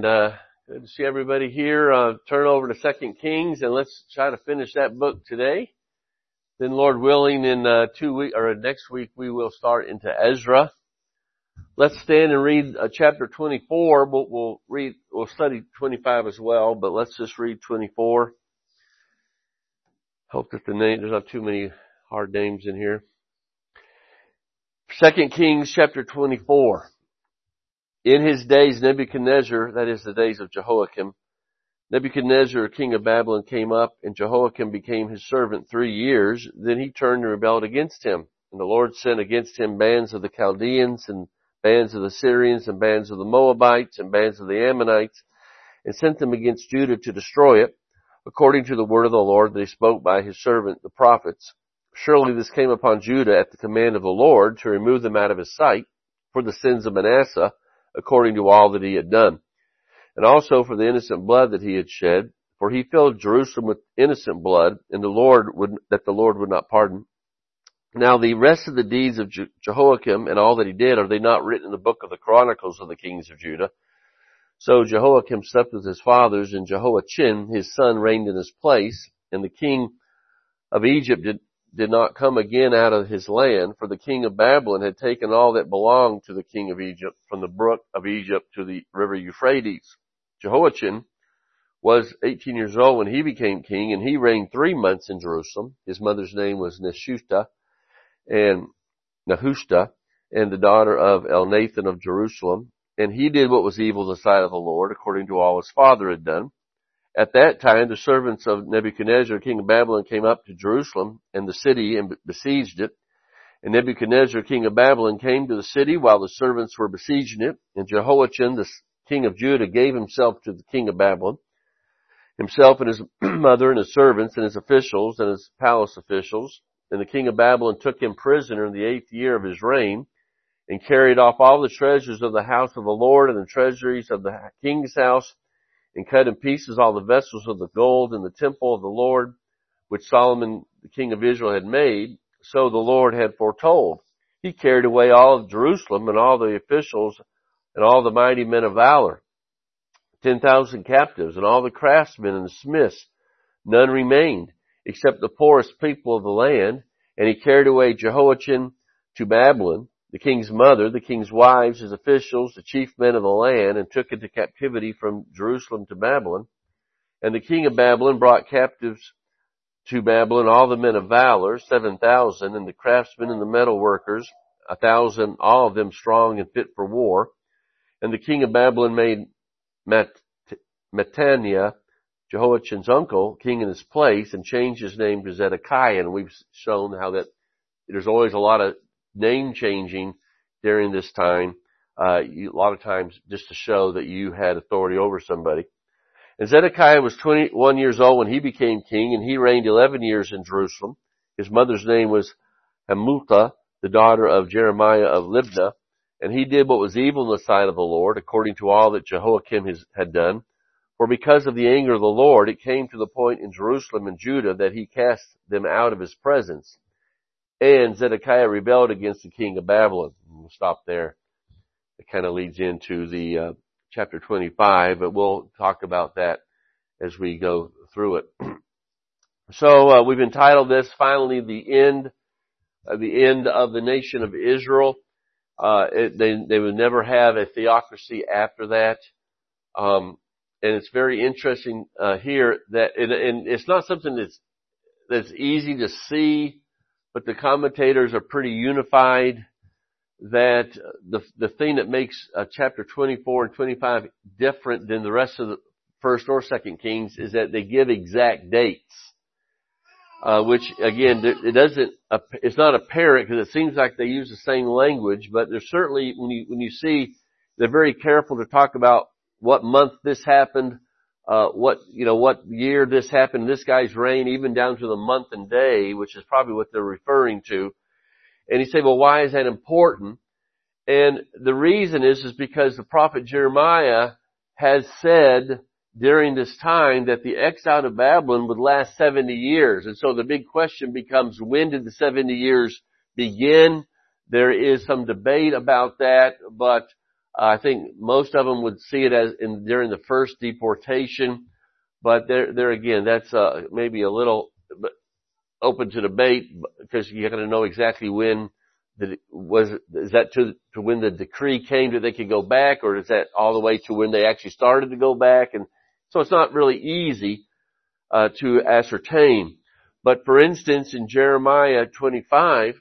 and good to see everybody here. Turn over to 2 Kings, and let's try to finish that book today. Then, Lord willing, in 2 weeks or next week, we will start into Ezra. Let's stand and read chapter 24. We'll study 25 as well, but let's just read 24. Hope that there's not too many hard names in here. 2 Kings chapter 24. In his days, Nebuchadnezzar, that is the days of Jehoiakim, Nebuchadnezzar, king of Babylon, came up, and Jehoiakim became his servant 3 years. Then he turned and rebelled against him. And the Lord sent against him bands of the Chaldeans, and bands of the Syrians, and bands of the Moabites, and bands of the Ammonites, and sent them against Judah to destroy it, according to the word of the Lord that he spoke by his servant the prophets. Surely this came upon Judah at the command of the Lord to remove them out of his sight for the sins of Manasseh, according to all that he had done, and also for the innocent blood that he had shed, for he filled Jerusalem with innocent blood, and the Lord would not pardon. Now the rest of the deeds of Jehoiakim and all that he did, are they not written in the book of the Chronicles of the kings of Judah? So Jehoiakim slept with his fathers, and Jehoiachin his son reigned in his place, and the king of Egypt did not come again out of his land, for the king of Babylon had taken all that belonged to the king of Egypt, from the brook of Egypt to the river Euphrates. Jehoiachin was 18 years old when he became king, and he reigned 3 months in Jerusalem. His mother's name was Nehushta, and the daughter of Elnathan of Jerusalem. And he did what was evil in the sight of the Lord, according to all his father had done. At that time, the servants of Nebuchadnezzar, king of Babylon, came up to Jerusalem and the city and besieged it. And Nebuchadnezzar, king of Babylon, came to the city while the servants were besieging it. And Jehoiachin, the king of Judah, gave himself to the king of Babylon, himself and his mother and his servants and his officials and his palace officials. And the king of Babylon took him prisoner in the 8th year of his reign, and carried off all the treasures of the house of the Lord and the treasuries of the king's house, and cut in pieces all the vessels of the gold in the temple of the Lord, which Solomon, the king of Israel, had made. So the Lord had foretold. He carried away all of Jerusalem and all the officials and all the mighty men of valor, 10,000 captives, and all the craftsmen and the smiths. None remained, except the poorest people of the land. And he carried away Jehoiachin to Babylon, the king's mother, the king's wives, his officials, the chief men of the land, and took into captivity from Jerusalem to Babylon. And the king of Babylon brought captives to Babylon all the men of valor, 7,000, and the craftsmen and the metal workers, 1,000, all of them strong and fit for war. And the king of Babylon made Mattaniah, Jehoiachin's uncle, king in his place, and changed his name to Zedekiah. And we've shown how that there's always a lot of name changing during this time, a lot of times just to show that you had authority over somebody. And Zedekiah was 21 years old when he became king, and he reigned 11 years in Jerusalem. His mother's name was Hamutha, the daughter of Jeremiah of Libnah, and he did what was evil in the sight of the Lord, according to all that Jehoiakim had done. For because of the anger of the Lord, it came to the point in Jerusalem and Judah that he cast them out of his presence. And Zedekiah rebelled against the king of Babylon. We'll stop there. It kind of leads into the chapter 25, but we'll talk about that as we go through it. So we've entitled this, finally, the end of the nation of Israel. They would never have a theocracy after that. And it's very interesting here that, and it's not something that's easy to see, but the commentators are pretty unified that the thing that makes chapter 24 and 25 different than the rest of the 1st or 2nd Kings is that they give exact dates, which again, it's not apparent because it seems like they use the same language, but there's certainly, when you see, they're very careful to talk about what month this happened, what year this happened, this guy's reign, even down to the month and day, which is probably what they're referring to. And you say, well, why is that important? And the reason is because the prophet Jeremiah has said during this time that the exile to Babylon would last 70 years. And so the big question becomes, when did the 70 years begin? There is some debate about that, but I think most of them would see it as during the first deportation, but there again, that's maybe a little open to debate because you're going to know exactly when is that to when the decree came that they could go back, or is that all the way to when they actually started to go back? And so it's not really easy to ascertain. But for instance, in Jeremiah 25,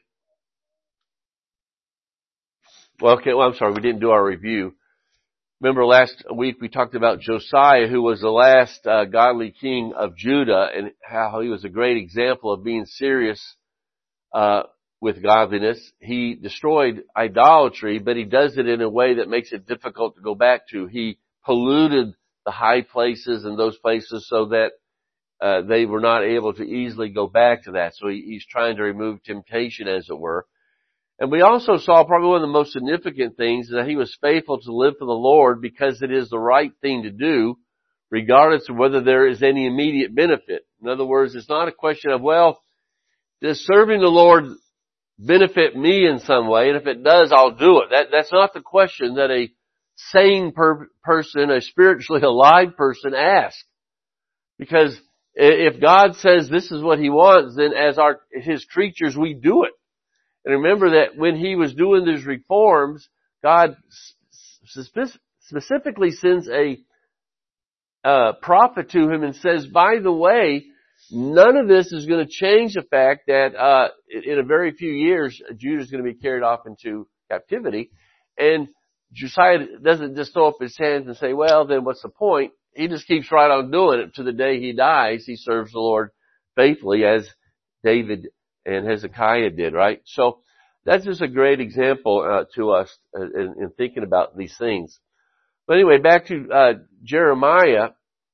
I'm sorry, we didn't do our review. Remember last week we talked about Josiah, who was the last godly king of Judah, and how he was a great example of being serious with godliness. He destroyed idolatry, but he does it in a way that makes it difficult to go back to. He polluted the high places and those places so that they were not able to easily go back to that. So he's trying to remove temptation, as it were. And we also saw probably one of the most significant things is that he was faithful to live for the Lord because it is the right thing to do, regardless of whether there is any immediate benefit. In other words, it's not a question of, well, does serving the Lord benefit me in some way? And if it does, I'll do it. That's not the question that a sane person, a spiritually alive person asks. Because if God says this is what He wants, then as His creatures, we do it. And remember that when He was doing these reforms, God specifically sends a prophet to Him and says, by the way, none of this is going to change the fact that in a very few years, Judah is going to be carried off into captivity. And Josiah doesn't just throw up his hands and say, well, then what's the point? He just keeps right on doing it to the day he dies. He serves the Lord faithfully as David and Hezekiah did, right? So that's just a great example to us in thinking about these things. But anyway, back to Jeremiah.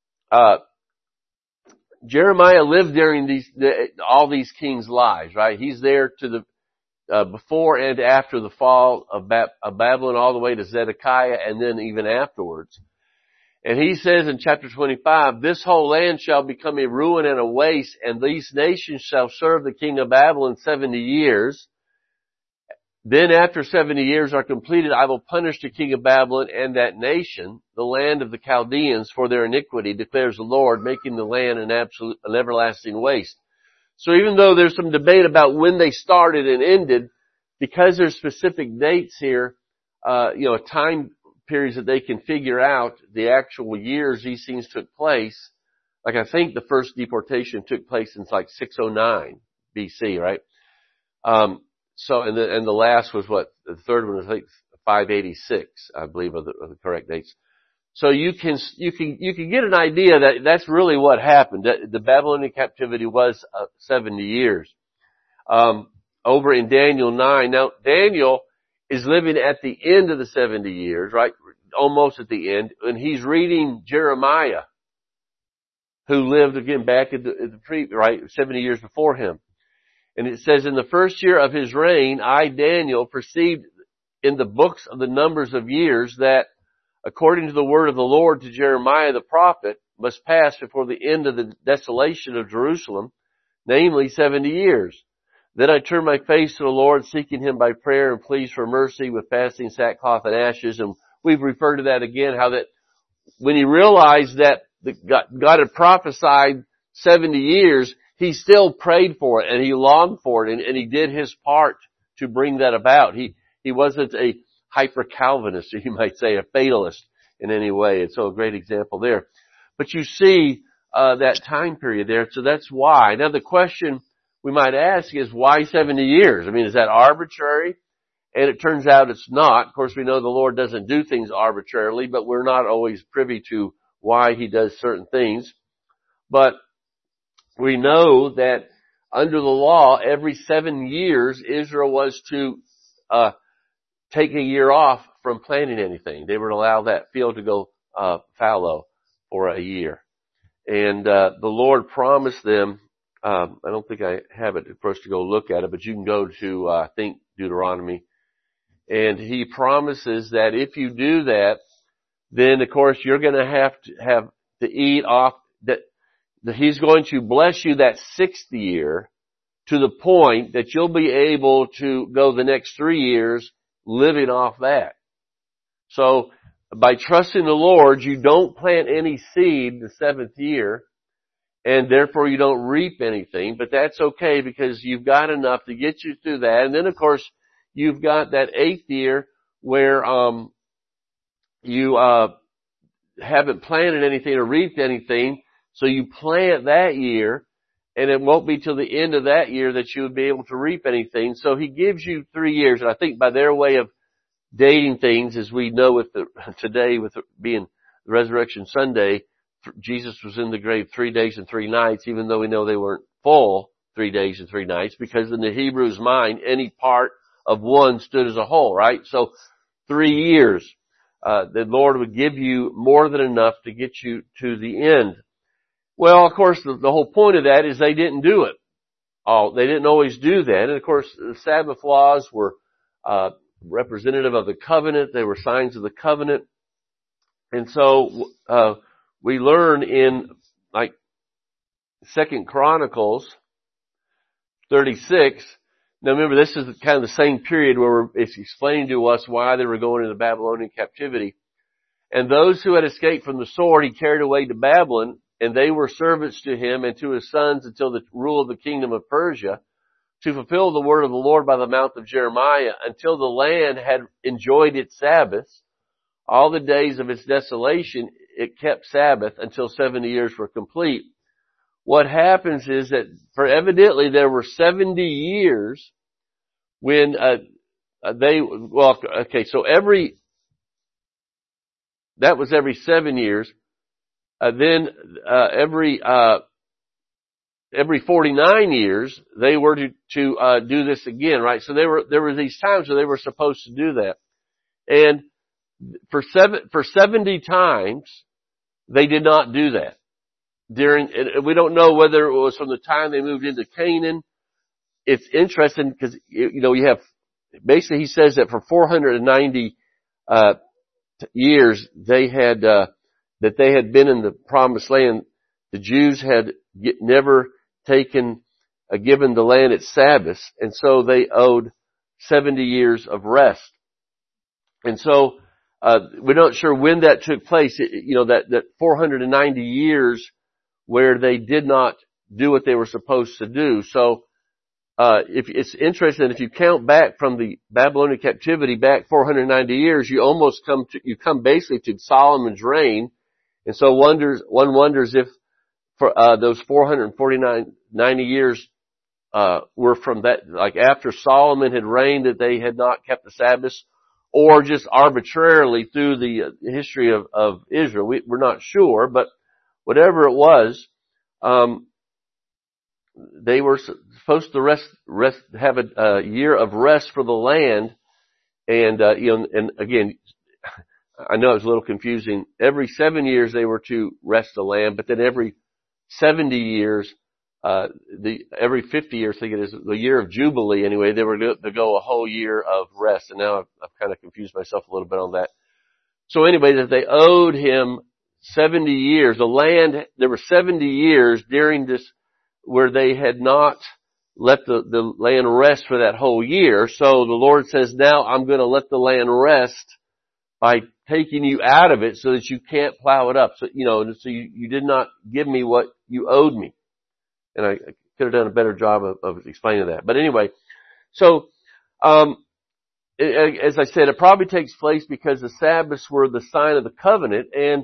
Jeremiah lived during all these kings' lives, right? He's there to the before and after the fall of Babylon, all the way to Zedekiah, and then even afterwards. And he says in chapter 25, this whole land shall become a ruin and a waste, and these nations shall serve the king of Babylon 70 years. Then after 70 years are completed, I will punish the king of Babylon and that nation, the land of the Chaldeans, for their iniquity, declares the Lord, making the land an everlasting waste. So even though there's some debate about when they started and ended, because there's specific dates here, time periods that they can figure out the actual years these things took place. Like I think the first deportation took place in like 609 BC, right? And the last was the third one was like 586, I believe are the correct dates. So you can get an idea that that's really what happened. The Babylonian captivity was 70 years. Over in Daniel 9. Now, Daniel is living at the end of the 70 years, right? Almost at the end. And he's reading Jeremiah, who lived again back at the 70 years before him. And it says, in the first year of his reign, I, Daniel, perceived in the books of the numbers of years that, according to the word of the Lord to Jeremiah the prophet, must pass before the end of the desolation of Jerusalem, namely 70 years. Then I turned my face to the Lord, seeking Him by prayer and pleas for mercy with fasting, sackcloth, and ashes. And we've referred to that again, how that when he realized that God had prophesied 70 years, he still prayed for it and he longed for it and he did his part to bring that about. He wasn't a hyper-Calvinist, or you might say a fatalist in any way. And so a great example there. But you see that time period there, so that's why. Now the question we might ask is, why 70 years? I mean, is that arbitrary? And it turns out it's not. Of course, we know the Lord doesn't do things arbitrarily, but we're not always privy to why He does certain things. But we know that under the law, every 7 years, Israel was to take a year off from planting anything. They were to allow that field to go fallow for a year. And the Lord promised them, I don't think I have it for us to go look at it, but you can go to, I think, Deuteronomy. And He promises that if you do that, then of course you're going to have to eat off that He's going to bless you that 6th year to the point that you'll be able to go the next 3 years living off that. So by trusting the Lord, you don't plant any seed the 7th year, and therefore you don't reap anything, but that's okay because you've got enough to get you through that. And then of course, you've got that 8th year where, you, haven't planted anything or reaped anything, so you plant that year, and it won't be till the end of that year that you would be able to reap anything. So he gives you 3 years, and I think by their way of dating things, as we know with today with being Resurrection Sunday, Jesus was in the grave 3 days and 3 nights, even though we know they weren't full 3 days and 3 nights, because in the Hebrew's mind, any part of one stood as a whole, right? So 3 years. The Lord would give you more than enough to get you to the end. Well, of course, the whole point of that is they didn't do it. They didn't always do that. And of course, the Sabbath laws were, representative of the covenant. They were signs of the covenant. And so, we learn in, like, 2 Chronicles 36. Now remember, this is kind of the same period where it's explaining to us why they were going into Babylonian captivity. And those who had escaped from the sword he carried away to Babylon, and they were servants to him and to his sons until the rule of the kingdom of Persia, to fulfill the word of the Lord by the mouth of Jeremiah, until the land had enjoyed its Sabbaths. All the days of its desolation, it kept Sabbath until 70 years were complete. What happens is that evidently there were 70 years when, so that was every 7 years. Then, every 49 years, they were to do this again, right? So there were these times where they were supposed to do that. And for 70 times, they did not do that. We don't know whether it was from the time they moved into Canaan. It's interesting because, you have, basically he says that for 490, years they had, that they had been in the promised land. The Jews had never given the land its Sabbaths, and so they owed 70 years of rest. And so, we're not sure when that took place, that 490 years where they did not do what they were supposed to do. So, if it's interesting, if you count back from the Babylonian captivity back 490 years, you come basically to Solomon's reign. And so one wonders if for, those 90 years, were from that, like after Solomon had reigned, that they had not kept the Sabbaths, or just arbitrarily through the history of Israel. We're not sure, but whatever it was, they were supposed to have a year of rest for the land. And, and again, I know it's a little confusing. Every 7 years they were to rest the land, but then every 70 years, every 50 years, I think it is the year of Jubilee anyway, they were to go a whole year of rest. And now I've kind of confused myself a little bit on that. So anyway, that they owed him 70 years. The land, there were 70 years during this where they had not let the land rest for that whole year. So the Lord says, now I'm going to let the land rest by taking you out of it so that you can't plow it up. So, so you did not give me what you owed me. And I could have done a better job of explaining that. But anyway, so, as I said, it probably takes place because the Sabbaths were the sign of the covenant, and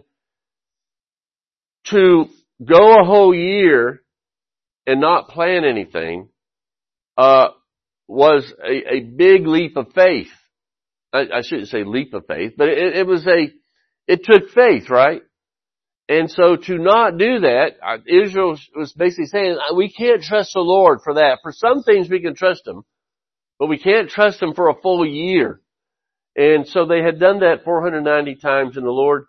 to go a whole year and not plan anything, was a big leap of faith. I shouldn't say leap of faith, but it took faith, right? And so to not do that, Israel was basically saying, we can't trust the Lord for that. For some things we can trust Him, but we can't trust Him for a full year. And so they had done that 490 times, and the Lord,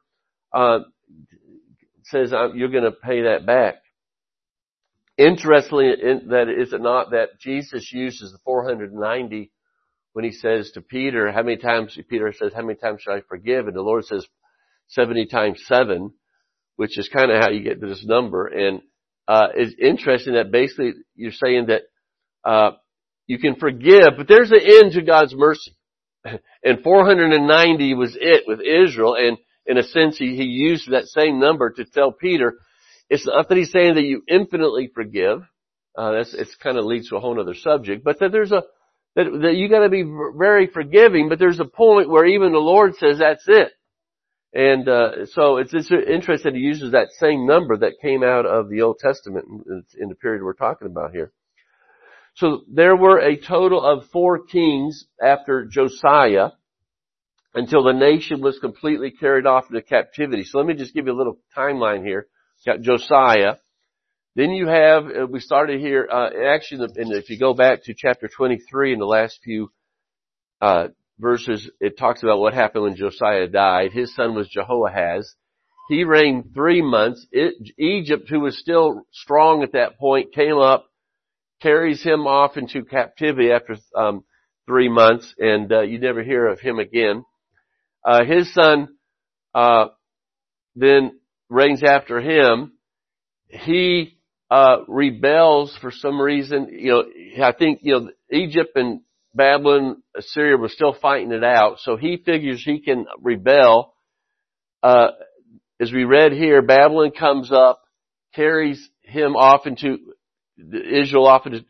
says, you're going to pay that back. Interestingly, that is it not that Jesus uses the 490 when He says to Peter, Peter says, how many times should I forgive? And the Lord says 70 times 7, which is kind of how you get to this number. And, it's interesting that basically you're saying that, you can forgive, but there's an end to God's mercy. and 490 was it with Israel. And in a sense, he used that same number to tell Peter, it's not that he's saying that you infinitely forgive. It's kind of leads to a whole other subject, but that that you got to be very forgiving. But there's a point where even the Lord says that's it. And so it's interesting he uses that same number that came out of the Old Testament in the period we're talking about here. So there were a total of 4 kings after Josiah until the nation was completely carried off into captivity. So let me just give you a little timeline here. You got Josiah. Then you have, we started here, actually, if you go back to chapter 23 in the last few verses, it talks about what happened when Josiah died. His son was Jehoahaz. He reigned 3 months. Egypt, who was still strong at that point, came up, carries him off into captivity after 3 months, and you never hear of him again. His son then reigns after him. He rebels for some reason. I think Egypt and Babylon, Assyria were still fighting it out, so he figures he can rebel. As we read here, Babylon comes up, carries him off into Israel off into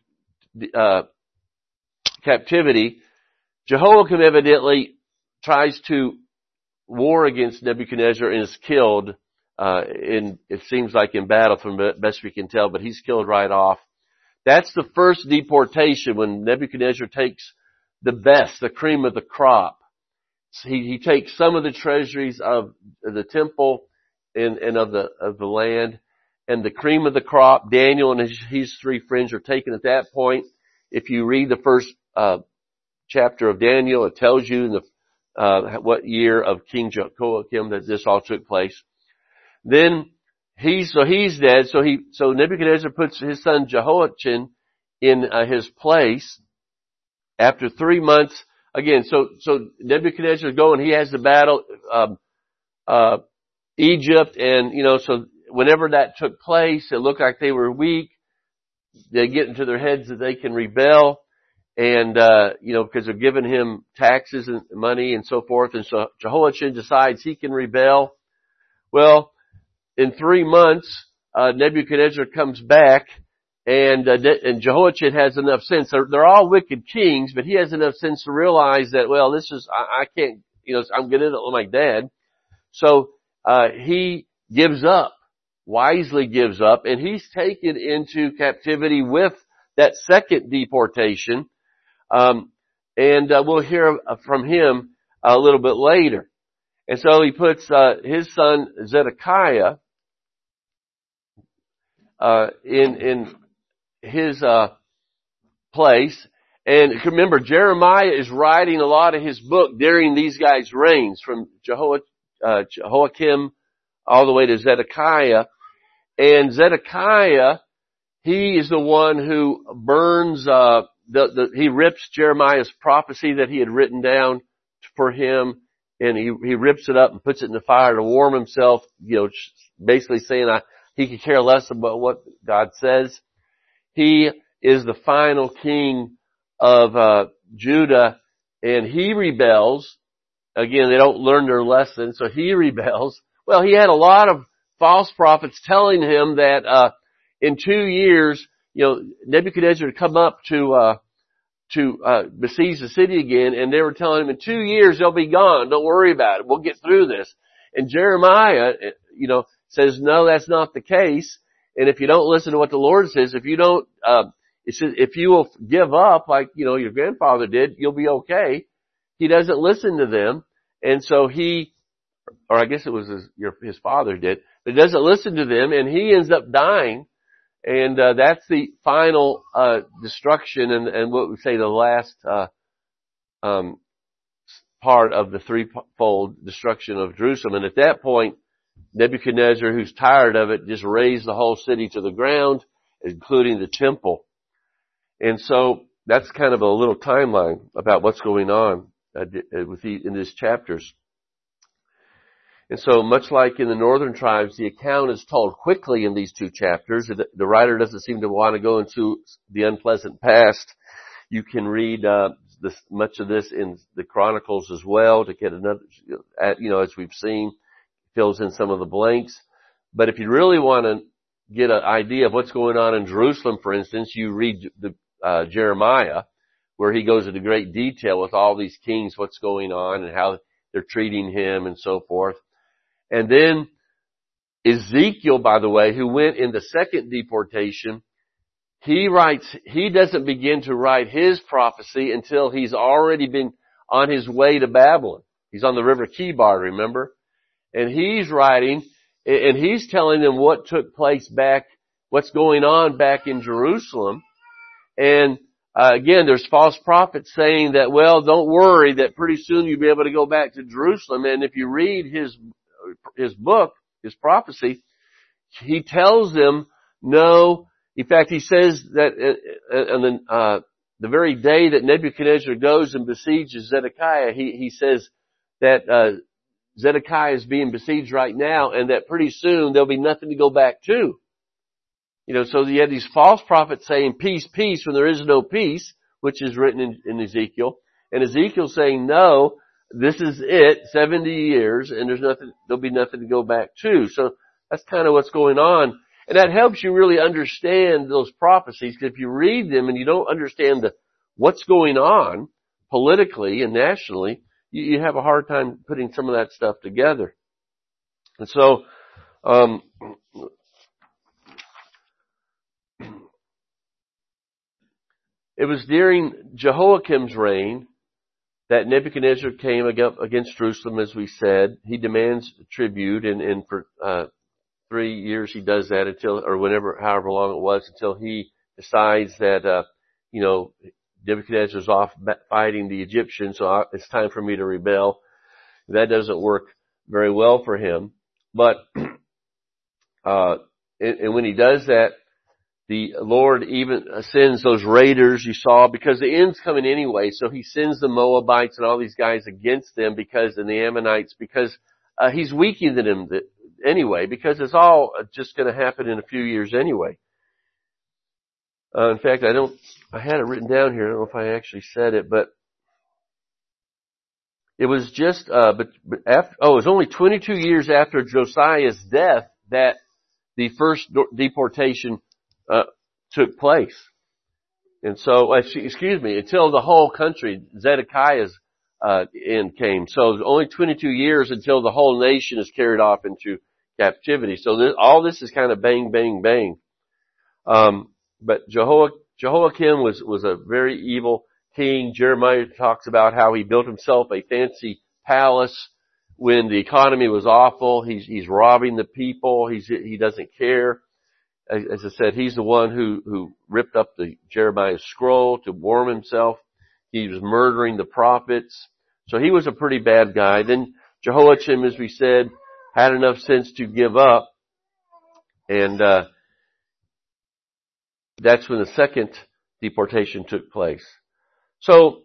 captivity. Jehoiakim evidently tries to war against Nebuchadnezzar and is killed. It seems like in battle from the best we can tell, but he's killed right off. That's the first deportation when Nebuchadnezzar takes the best, the cream of the crop. He takes some of the treasuries of the temple and of the land, and the cream of the crop. Daniel and his 3 friends are taken at that point. If you read the first chapter of Daniel, it tells you in the what year of King Jehoiakim that this all took place. Then he's dead. So Nebuchadnezzar puts his son Jehoiachin in his place after 3 months. Again, so Nebuchadnezzar is going. He has the battle Egypt, and so whenever that took place, it looked like they were weak. They get into their heads that they can rebel, and because they're giving him taxes and money and so forth. And so Jehoiachin decides he can rebel. Well, in 3 months, Nebuchadnezzar comes back, and Jehoiachin has enough sense. They're all wicked kings, but he has enough sense to realize that, well, this is, I can't, I'm getting it like Dad. So, he gives up, wisely gives up, and he's taken into captivity with that second deportation. And we'll hear from him a little bit later. And so he puts, his son Zedekiah, in his, place. And remember, Jeremiah is writing a lot of his book during these guys' reigns, from Jehoiakim all the way to Zedekiah. And Zedekiah, he is the one who burns, he rips Jeremiah's prophecy that he had written down for him, and he rips it up and puts it in the fire to warm himself, basically saying he could care less about what God says. He is the final king of Judah, and he rebels. Again, they don't learn their lesson, so he rebels. Well, he had a lot of false prophets telling him that in 2 years, Nebuchadnezzar would come up to besiege the city again, and they were telling him in 2 years they'll be gone. Don't worry about it. We'll get through this. And Jeremiah, says, no, that's not the case. And if you don't listen to what the Lord says, if you don't, it says, if you will give up like, your grandfather did, you'll be okay. He doesn't listen to them. And so or I guess it was his father did, but he doesn't listen to them, and he ends up dying. And, that's the final, destruction and what we say the last, part of the threefold destruction of Jerusalem. And at that point, Nebuchadnezzar, who's tired of it, just razed the whole city to the ground, including the temple. And so that's kind of a little timeline about what's going on in these chapters. And so much like in the northern tribes, the account is told quickly in these 2 chapters. The writer doesn't seem to want to go into the unpleasant past. You can read much of this in the Chronicles as well to get another, as we've seen, fills in some of the blanks. But if you really want to get an idea of what's going on in Jerusalem, for instance, you read Jeremiah, where he goes into great detail with all these kings, what's going on and how they're treating him and so forth. And then Ezekiel, by the way, who went in the second deportation, he doesn't begin to write his prophecy until he's already been on his way to Babylon. He's on the river Chebar, remember? And he's writing, and he's telling them what took place what's going on back in Jerusalem. And again, there's false prophets saying that, well, don't worry, that pretty soon you'll be able to go back to Jerusalem. And if you read his book, his prophecy, he tells them no. In fact, he says that on the very day that Nebuchadnezzar goes and besieges Zedekiah, he says that Zedekiah is being besieged right now, and that pretty soon there'll be nothing to go back to. So you had these false prophets saying peace, peace, when there is no peace, which is written in Ezekiel, and Ezekiel saying no, this is it, 70 years, and there'll be nothing to go back to. So that's kind of what's going on. And that helps you really understand those prophecies, because if you read them and you don't understand what's going on politically and nationally, you have a hard time putting some of that stuff together. And so, it was during Jehoiakim's reign that Nebuchadnezzar came against Jerusalem, as we said. He demands tribute, and for 3 years he does that however long it was, until he decides that, Nebuchadnezzar's off fighting the Egyptians, so it's time for me to rebel. That doesn't work very well for him. But, and when he does that, the Lord even sends those raiders you saw, because the end's coming anyway, so he sends the Moabites and all these guys against them and the Ammonites, because he's weakening them anyway, because it's all just going to happen in a few years anyway. In fact, I had it written down here. I don't know if I actually said it, but it was just, it was only 22 years after Josiah's death that the first deportation took place. And so, until the whole country, Zedekiah's end came. So it was only 22 years until the whole nation is carried off into captivity. So all this is kind of bang, bang, bang. But Jehoiakim was a very evil king. Jeremiah talks about how he built himself a fancy palace when the economy was awful. He's robbing the people. He doesn't care. As I said, he's the one who ripped up the Jeremiah scroll to warm himself. He was murdering the prophets. So he was a pretty bad guy. Then Jehoiakim, as we said, had enough sense to give up. And that's when the second deportation took place. So,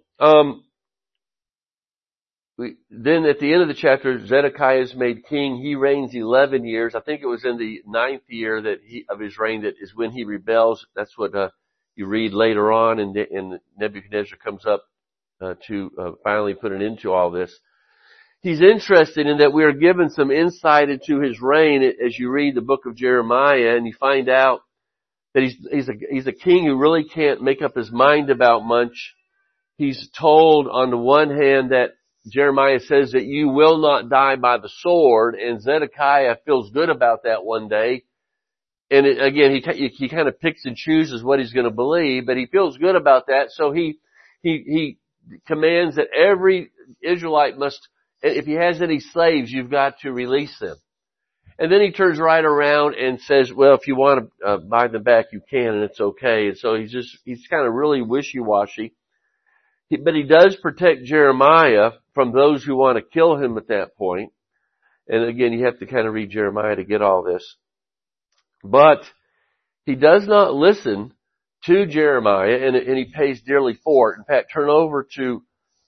then at the end of the chapter, Zedekiah is made king. He reigns 11 years. I think it was in the 9th year of his reign that is when he rebels. That's what you read later on, and Nebuchadnezzar comes up to finally put an end to all this. He's interested in that we are given some insight into his reign as you read the book of Jeremiah, and you find out that he's a king who really can't make up his mind about much. He's told on the one hand that Jeremiah says that you will not die by the sword, and Zedekiah feels good about that one day. And again, he kind of picks and chooses what he's going to believe, but he feels good about that. So he commands that every Israelite must, if he has any slaves, you've got to release them. And then he turns right around and says, well, if you want to buy them back, you can, and it's okay. And so he's kind of really wishy-washy. But he does protect Jeremiah from those who want to kill him at that point. And again, you have to kind of read Jeremiah to get all this. But he does not listen to Jeremiah, and he pays dearly for it. In fact, turn over to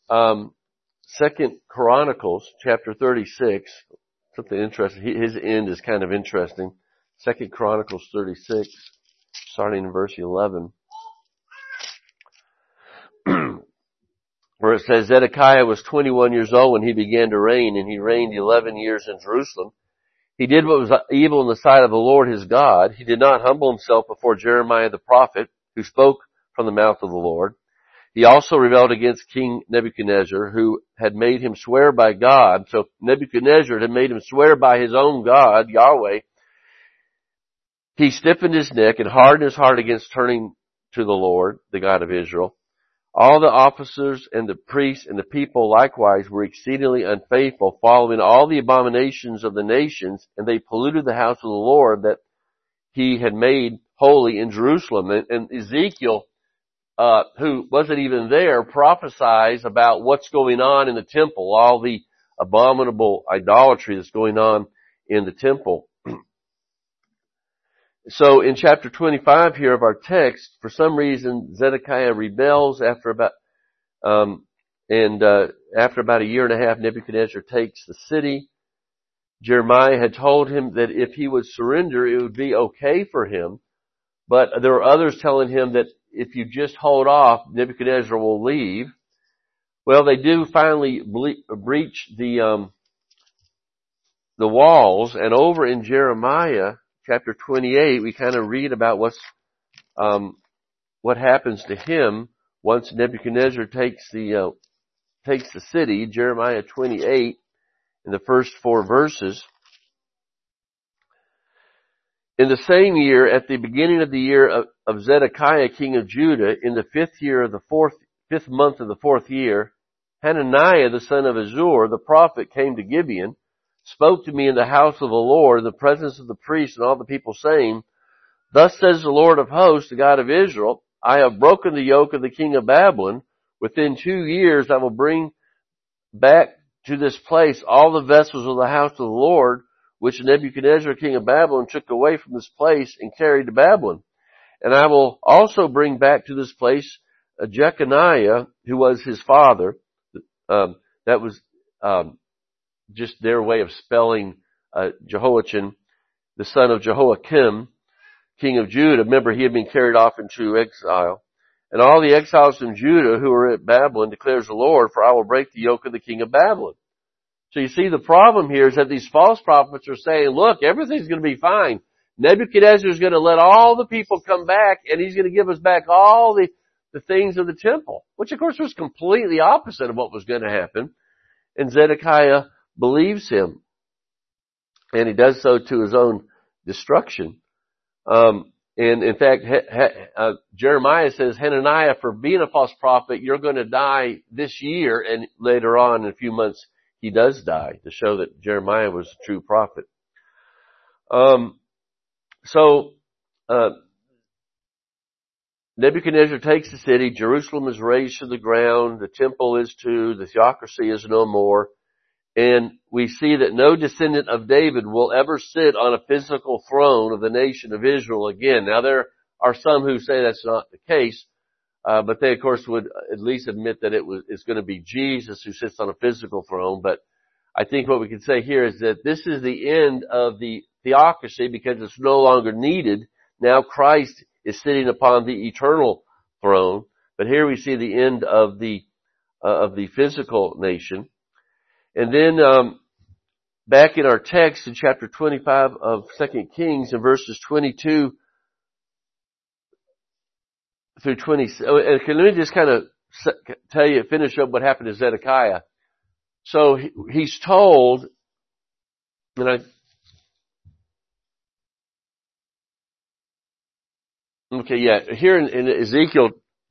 2 Chronicles chapter 36. Something interesting. His end is kind of interesting. 2 Chronicles 36, starting in verse 11. where it says Zedekiah was 21 years old when he began to reign, and he reigned 11 years in Jerusalem. He did what was evil in the sight of the Lord his God. He did not humble himself before Jeremiah the prophet, who spoke from the mouth of the Lord. He also rebelled against King Nebuchadnezzar, who had made him swear by God. So Nebuchadnezzar had made him swear by his own God, Yahweh. He stiffened his neck and hardened his heart against turning to the Lord, the God of Israel. All the officers and the priests and the people likewise were exceedingly unfaithful, following all the abominations of the nations, and they polluted the house of the Lord that he had made holy in Jerusalem. And Ezekiel, who wasn't even there, prophesies about what's going on in the temple, all the abominable idolatry that's going on in the temple. So in chapter 25 here of our text, for some reason Zedekiah rebels after about a year and a half, Nebuchadnezzar takes the city. Jeremiah had told him that if he would surrender, it would be okay for him. But there were others telling him that if you just hold off, Nebuchadnezzar will leave. Well, they do finally breach the walls, and over in Jeremiah chapter 28, we kind of read about what happens to him once Nebuchadnezzar takes the city. Jeremiah 28, in the first 4 verses. In the same year, at the beginning of the year of Zedekiah, king of Judah, in the 5th month of the 4th year, Hananiah, the son of Azur, the prophet, came to Gibeon, spoke to me in the house of the Lord, in the presence of the priests and all the people, saying, Thus says the Lord of hosts, the God of Israel, I have broken the yoke of the king of Babylon. Within 2 years I will bring back to this place all the vessels of the house of the Lord, which Nebuchadnezzar, king of Babylon, took away from this place and carried to Babylon. And I will also bring back to this place Jeconiah, who was his father. That was just their way of spelling Jehoiachin, the son of Jehoiakim, king of Judah. Remember, he had been carried off into exile. And all the exiles from Judah who are at Babylon, declares the Lord, for I will break the yoke of the king of Babylon. So you see, the problem here is that these false prophets are saying, look, everything's going to be fine. Nebuchadnezzar is going to let all the people come back, and he's going to give us back all the things of the temple, which of course was completely opposite of what was going to happen. And Zedekiah believes him, and he does so to his own destruction. And in fact, Jeremiah says, Hananiah, for being a false prophet, you're going to die this year, and later on in a few months he does die, to show that Jeremiah was a true prophet. Nebuchadnezzar takes the city. Jerusalem is razed to the ground. The temple is too. The theocracy is no more. And we see that no descendant of David will ever sit on a physical throne of the nation of Israel again. Now, there are some who say that's not the case, but they, of course, would at least admit that it's going to be Jesus who sits on a physical throne. But I think what we can say here is that this is the end of the theocracy because it's no longer needed. Now Christ is sitting upon the eternal throne. But here we see the end of the physical nation. And then, back in our text in chapter 25 of 2 Kings, in verses 22 through 20, let me just kind of finish up what happened to Zedekiah. So he's told, here in Ezekiel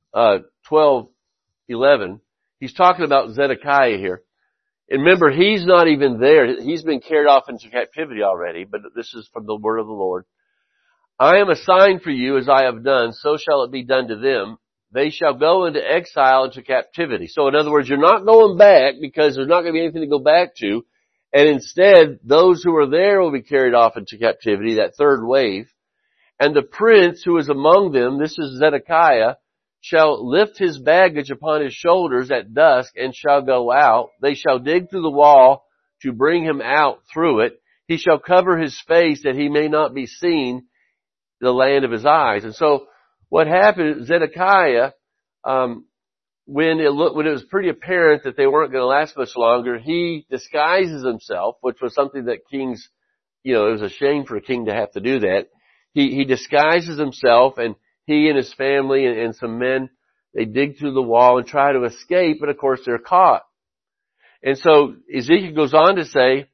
12:11, he's talking about Zedekiah here. And remember, he's not even there. He's been carried off into captivity already, but this is from the word of the Lord. I am a sign for you as I have done, so shall it be done to them. They shall go into exile, into captivity. So in other words, you're not going back because there's not going to be anything to go back to. And instead, those who are there will be carried off into captivity, that third wave. And the prince who is among them, this is Zedekiah, shall lift his baggage upon his shoulders at dusk and shall go out. They shall dig through the wall to bring him out through it. He shall cover his face that he may not be seen, the land of his eyes. And so what happened, Zedekiah, when it was pretty apparent that they weren't going to last much longer, he disguises himself, which was something that kings, it was a shame for a king to have to do that. He disguises himself, and he and his family and some men, they dig through the wall and try to escape, but of course they're caught. And so Ezekiel goes on to say,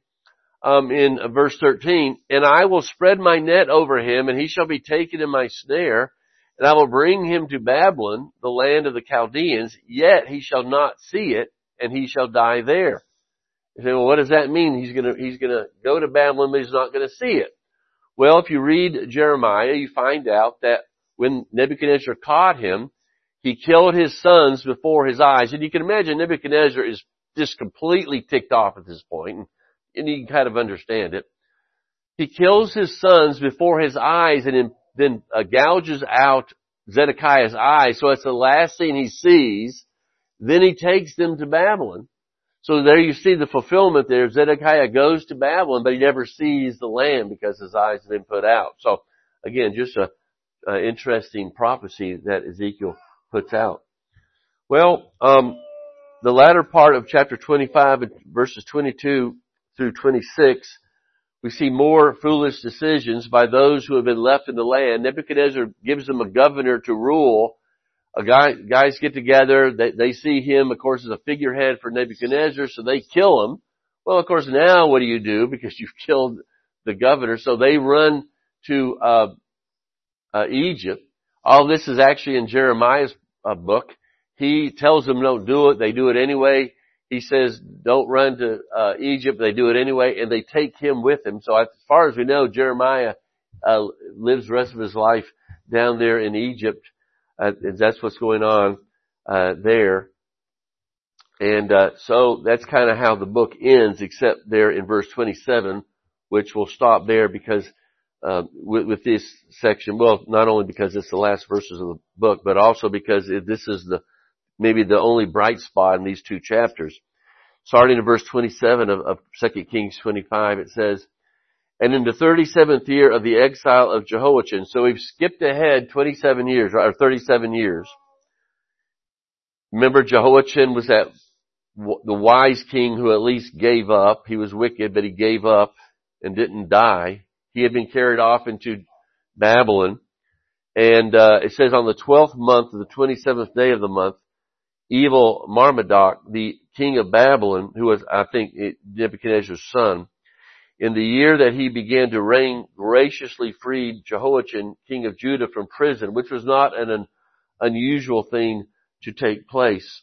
in verse 13, "And I will spread my net over him, and he shall be taken in my snare, and I will bring him to Babylon, the land of the Chaldeans, yet he shall not see it, and he shall die there." You say, well, what does that mean? He's gonna go to Babylon, but he's not gonna see it. Well, if you read Jeremiah, you find out that when Nebuchadnezzar caught him, he killed his sons before his eyes. And you can imagine Nebuchadnezzar is just completely ticked off at this point, and you can kind of understand it. He kills his sons before his eyes and then gouges out Zedekiah's eyes. So it's the last thing he sees. Then he takes them to Babylon. So there you see the fulfillment there. Zedekiah goes to Babylon, but he never sees the land because his eyes have been put out. So again, just a interesting prophecy that Ezekiel puts out. Well, the latter part of chapter 25, verses 22 through 26, we see more foolish decisions by those who have been left in the land. Nebuchadnezzar gives them a governor to rule. Guys get together, they see him, of course, as a figurehead for Nebuchadnezzar, so they kill him. Well, of course, now what do? Because you've killed the governor. So they run to Egypt. All this is actually in Jeremiah's book. He tells them don't do it. They do it anyway. He says don't run to Egypt. They do it anyway, and they take him with them. So as far as we know, Jeremiah lives the rest of his life down there in Egypt. That's what's going on there. And so that's kind of how the book ends, except there in verse 27, which we'll stop there because with this section, well, not only because it's the last verses of the book, but also because this is maybe the only bright spot in these two chapters. Starting in verse 27 of 2 Kings 25, it says, "And in the 37th year of the exile of Jehoiachin," so we've skipped ahead 27 years, or 37 years. Remember, Jehoiachin was the wise king who at least gave up. He was wicked, but he gave up and didn't die. He had been carried off into Babylon. And it says on the 12th month of the 27th day of the month, evil Marmaduke, the king of Babylon, who was, I think, Nebuchadnezzar's son, in the year that he began to reign, graciously freed Jehoiachin, king of Judah, from prison, which was not an unusual thing to take place.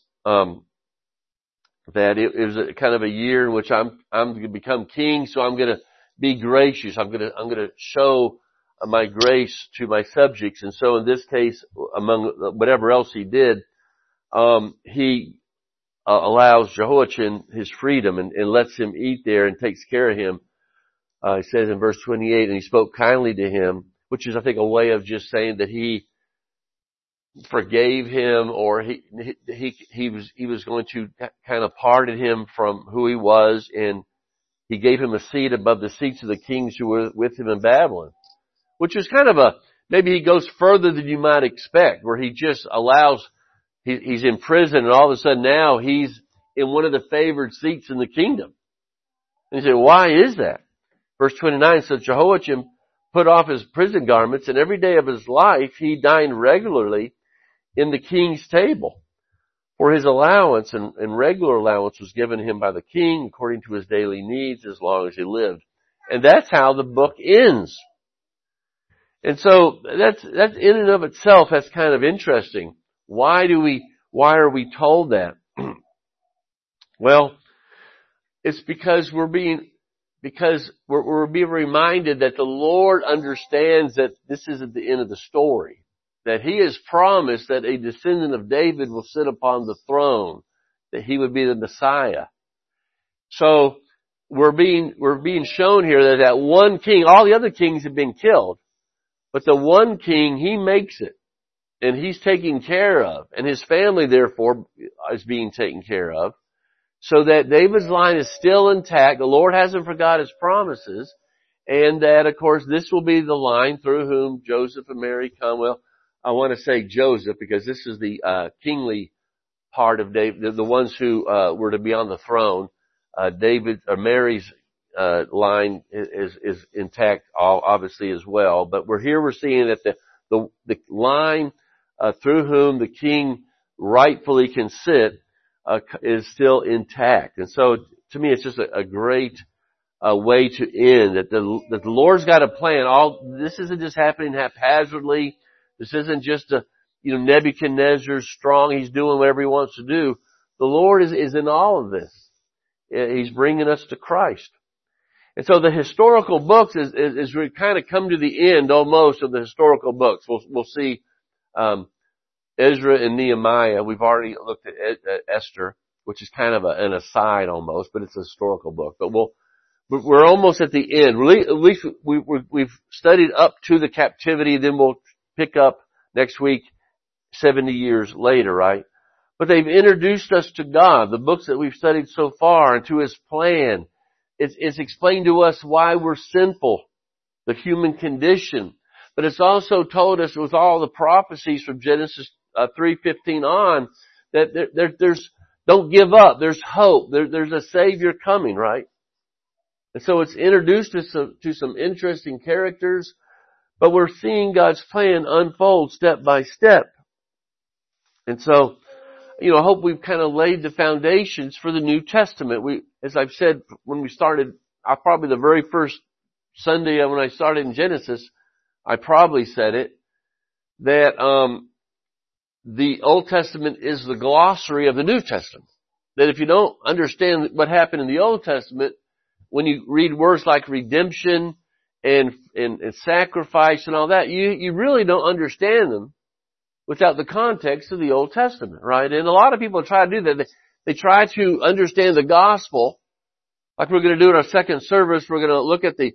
That it was a kind of a year in which I'm going to become king, so I'm going to be gracious. I'm going to show my grace to my subjects. And so in this case, among whatever else he did, he allows Jehoiachin his freedom and lets him eat there and takes care of him. It says in verse 28, "And he spoke kindly to him," which is, I think, a way of just saying that he forgave him, or he was going to kind of pardon him from who he was, and he gave him a seat above the seats of the kings who were with him in Babylon, which is kind of maybe he goes further than you might expect, where he just allows, he's in prison, and all of a sudden now he's in one of the favored seats in the kingdom. And you say, why is that? Verse 29 says, "Jehoiachin put off his prison garments, and every day of his life he dined regularly in the king's table. For his allowance and regular allowance was given him by the king according to his daily needs as long as he lived." And that's how the book ends. And so that's in and of itself, that's kind of interesting. Why are we told that? Well, it's because we're being reminded that the Lord understands that this isn't the end of the story. That He has promised that a descendant of David will sit upon the throne, that He would be the Messiah. So we're being shown here that one king, all the other kings have been killed, but the one king, He makes it, and He's taken care of, and His family therefore is being taken care of, so that David's line is still intact. The Lord hasn't forgot His promises, and that, of course, this will be the line through whom Joseph and Mary come. Well, I want to say Joseph because this is the kingly part of David, the ones who were to be on the throne. David or Mary's line is intact, obviously as well. But we're seeing that the line through whom the king rightfully can sit is still intact. And so, to me, it's just a great way to end, that the Lord's got a plan. This isn't just happening haphazardly. This isn't just Nebuchadnezzar's strong. He's doing whatever he wants to do. The Lord is in all of this. He's bringing us to Christ. And so the historical books is we kind of come to the end almost of the historical books. We'll see, Ezra and Nehemiah. We've already looked at Esther, which is kind of an aside almost, but it's a historical book. But we're almost at the end. At least we've studied up to the captivity, then we'll pick up next week 70 years later, right? But they've introduced us to God, the books that we've studied so far, and to His plan. It's explained to us why we're sinful, the human condition. But it's also told us with all the prophecies from Genesis 3:15 on that there's don't give up. There's hope. There's a Savior coming, right? And so it's introduced us to some interesting characters, but we're seeing God's plan unfold step by step. And so, I hope we've kind of laid the foundations for the New Testament. As I've said when we started, probably the very first Sunday when I started in Genesis, I probably said it, that the Old Testament is the glossary of the New Testament. That if you don't understand what happened in the Old Testament, when you read words like redemption and sacrifice and all that, you really don't understand them without the context of the Old Testament, right? And a lot of people try to do that. They try to understand the gospel, like we're going to do in our second service. We're going to look at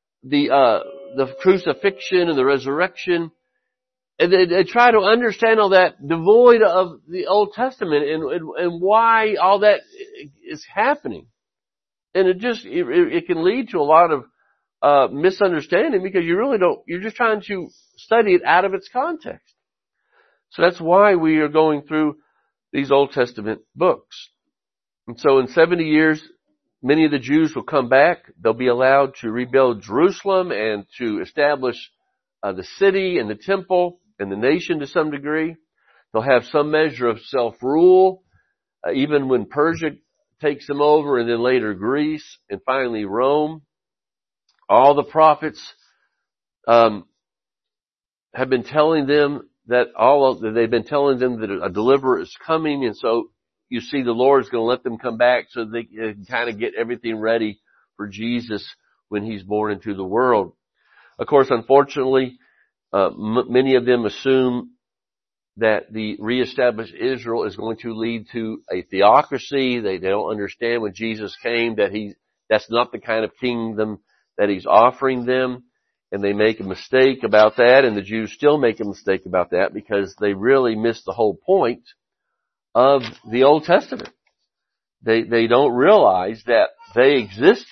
the crucifixion and the resurrection, and they try to understand all that devoid of the Old Testament and why all that is happening. And it can lead to a lot of misunderstanding, because you really don't. You're just trying to study it out of its context. So that's why we are going through these Old Testament books. And so in 70 years, many of the Jews will come back. They'll be allowed to rebuild Jerusalem and to establish the city and the temple and the nation to some degree. They'll have some measure of self-rule, even when Persia takes them over, and then later Greece, and finally Rome. All the prophets have been telling them that they've been telling them that a deliverer is coming, and so you see the Lord's going to let them come back so they can kind of get everything ready for Jesus when He's born into the world. Of course, unfortunately, many of them assume that the reestablished Israel is going to lead to a theocracy. They don't understand when Jesus came that's not the kind of kingdom that He's offering them. And they make a mistake about that, and the Jews still make a mistake about that, because they really miss the whole point of the Old Testament. They don't realize that they exist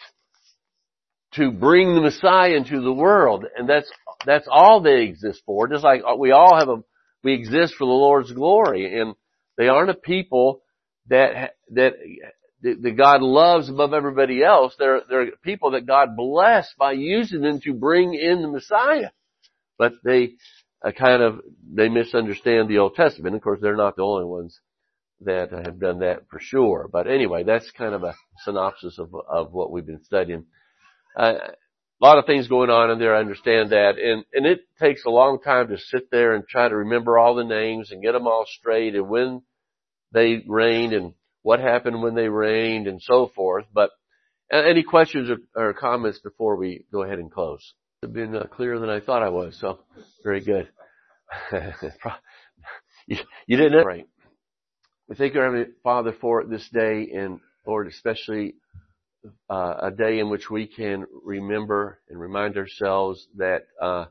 to bring the Messiah into the world, and that's all they exist for. Just like we exist for the Lord's glory, and they aren't a people that God loves above everybody else. They're people that God blessed by using them to bring in the Messiah. But they misunderstand the Old Testament. Of course, they're not the only ones that have done that for sure. But anyway, that's kind of a synopsis of what we've been studying. A lot of things going on in there, I understand that. And it takes a long time to sit there and try to remember all the names and get them all straight, and when they reigned and what happened when they reigned and so forth. But any questions or comments before we go ahead and close? I've been clearer than I thought I was, so very good. You didn't know, right? We thank our Heavenly Father for this day, and Lord, especially a day in which we can remember and remind ourselves that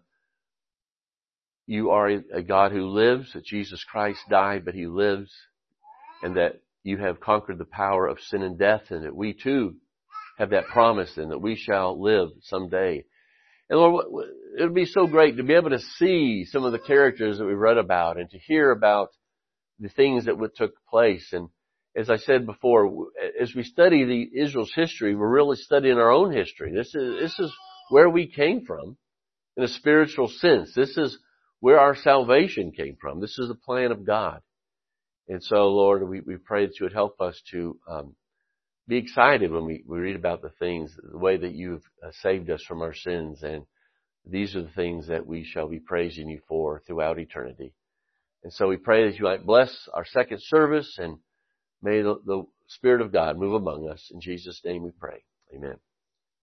You are a God who lives, that Jesus Christ died, but He lives, and that You have conquered the power of sin and death, and that we too have that promise, and that we shall live someday. And Lord, it would be so great to be able to see some of the characters that we read about, and to hear about the things that took place. And as I said before, as we study Israel's history, we're really studying our own history. This is where we came from in a spiritual sense. This is where our salvation came from. This is the plan of God. And so, Lord, we pray that you would help us to be excited when we read about the things, the way that you've saved us from our sins. And these are the things that we shall be praising you for throughout eternity. And so we pray that you might bless our second service, and may the Spirit of God move among us. In Jesus' name we pray. Amen.